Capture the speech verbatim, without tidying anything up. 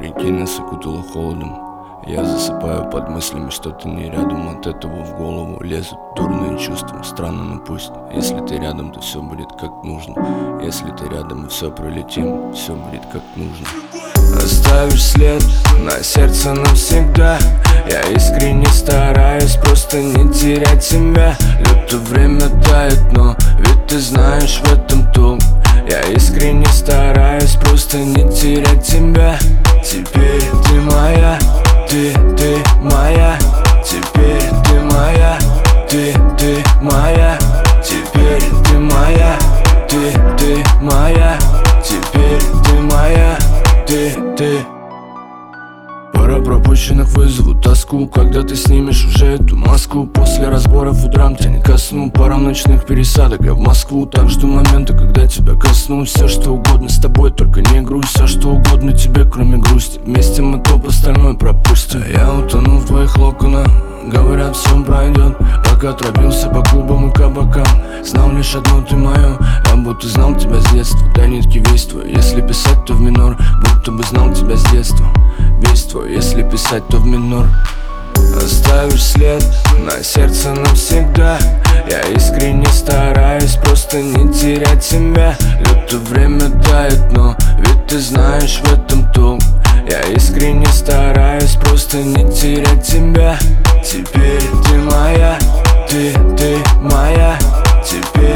Прикинь, нас окутало холодом. Я засыпаю под мыслями, что ты не рядом. От этого в голову лезут дурные чувства. Странно, но пусть. Если ты рядом, то все будет как нужно. Если ты рядом, и все пролетим, все будет как нужно. Оставишь след на сердце навсегда. Я искренне стараюсь просто не терять себя. Лето время тает, но ведь ты знаешь в этом толк. Я искренне стараюсь просто не терять тебя. Теперь ты моя, ты, ты моя. Теперь ты моя, ты, ты моя. Теперь ты моя, ты, ты моя. Теперь ты моя, ты, ты. Пара пропущенных вызову тоску, когда ты снимешь уже эту маску. После разборов утром тянет ко сну. Пара ночных пересадок, я в Москву. Так жду момента, когда тебя коснусь. Все что угодно с тобой, только не грусть. Все что угодно тебе, кроме грусти. Вместе мы топ, остальное пропустим. Я утону в твоих локонах. Говорят, все пройдет. Пока тропился по клубам и кабакам, знал лишь одно, ты мое. Я будто знал тебя с детства, до нитки весь твой. Если писать, то в минор, будто бы знал тебя с детства. Весь твой, если писать, то в минор. Оставишь след на сердце навсегда. Я искренне стараюсь просто не терять себя. Лето время тает, но ведь ты знаешь в этом толк. Я искренне стараюсь просто не терять тебя. Теперь ты моя, ты, ты моя. Теперь